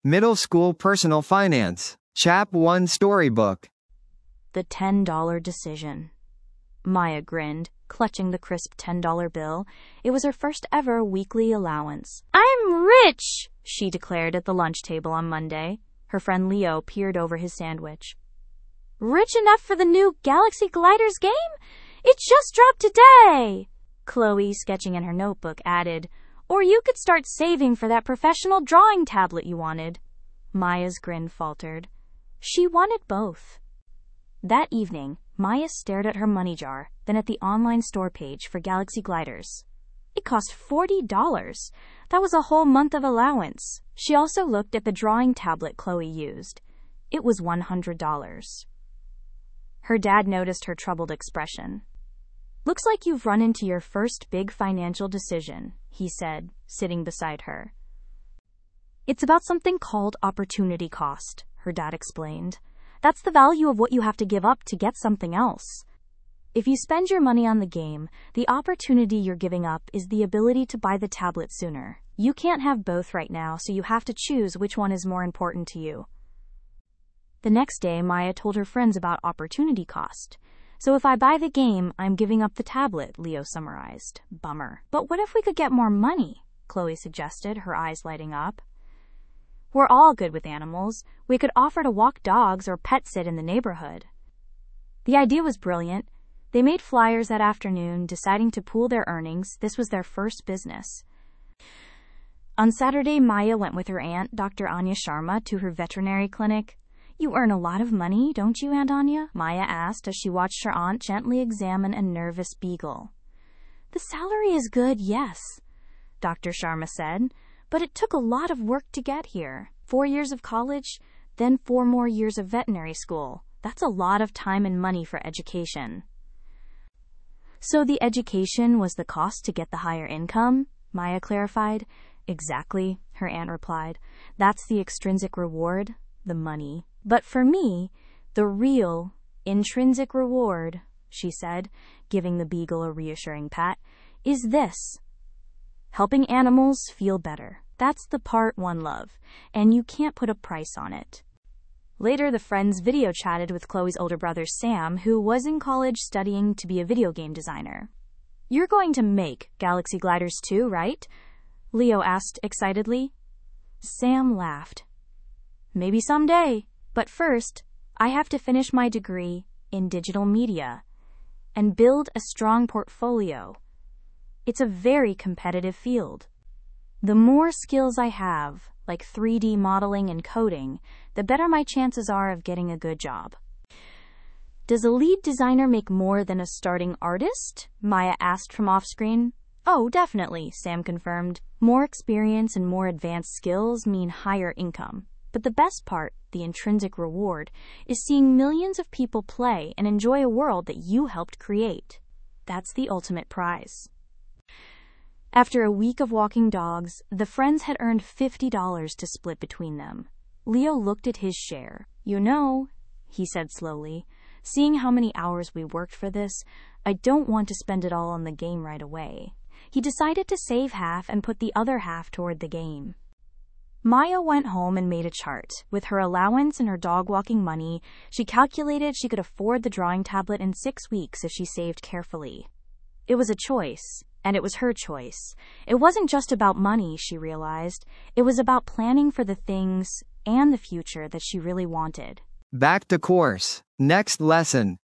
Middle School Personal Finance. Chap 1 Storybook. The $10 decision. Maya grinned, clutching the crisp $10 bill. It was her first ever weekly allowance. "I'm rich," she declared at the lunch table on Monday. Her friend Leo peered over his sandwich. "Rich enough for the new Galaxy Gliders game? It just dropped today," Chloe, sketching in her notebook, added. "Or you could start saving for that professional drawing tablet you wanted." Maya's grin faltered. She wanted both. That evening, Maya stared at her money jar, then at the online store page for Galaxy Gliders. It cost $40. That was a whole month of allowance. She also looked at the drawing tablet Chloe used. It was $100. Her dad noticed her troubled expression. "Looks like you've run into your first big financial decision," he said, sitting beside her. "It's about something called opportunity cost," her dad explained. "That's the value of what you have to give up to get something else. If you spend your money on the game, the opportunity you're giving up is the ability to buy the tablet sooner. You can't have both right now, so you have to choose which one is more important to you." The next day, Maya told her friends about opportunity cost. "So if I buy the game, I'm giving up the tablet," Leo summarized. "Bummer. But what if we could get more money?" Chloe suggested, her eyes lighting up. "We're all good with animals. We could offer to walk dogs or pet sit in the neighborhood." The idea was brilliant. They made flyers that afternoon, deciding to pool their earnings. This was their first business. On Saturday, Maya went with her aunt, Dr. Anya Sharma, to her veterinary clinic. "You earn a lot of money, don't you, Aunt Anya?" Maya asked as she watched her aunt gently examine a nervous beagle. "The salary is good, yes," Dr. Sharma said, "but it took a lot of work to get here. 4 years of college, then 4 more years of veterinary school. That's a lot of time and money for education." "So the education was the cost to get the higher income?" Maya clarified. "Exactly," her aunt replied. "That's the extrinsic reward, the money. But for me, the real, intrinsic reward," she said, giving the beagle a reassuring pat, "is this. Helping animals feel better. That's the part one love, and you can't put a price on it." Later, the friends video chatted with Chloe's older brother Sam, who was in college studying to be a video game designer. "You're going to make Galaxy Gliders too, right?" Leo asked excitedly. Sam laughed. "Maybe someday. But first, I have to finish my degree in digital media and build a strong portfolio. It's a very competitive field. The more skills I have, like 3D modeling and coding, the better my chances are of getting a good job." "Does a lead designer make more than a starting artist?" Maya asked from off-screen. "Oh, definitely," Sam confirmed. "More experience and more advanced skills mean higher income. But the best part, the intrinsic reward, is seeing millions of people play and enjoy a world that you helped create. That's the ultimate prize." After a week of walking dogs, the friends had earned $50 to split between them. Leo looked at his share. "You know," he said slowly, "seeing how many hours we worked for this, I don't want to spend it all on the game right away." He decided to save half and put the other half toward the game. Maya went home and made a chart. With her allowance and her dog walking money, she calculated she could afford the drawing tablet in 6 weeks if she saved carefully. It was a choice, and it was her choice. It wasn't just about money, she realized. It was about planning for the things and the future that she really wanted. Back to course. Next lesson.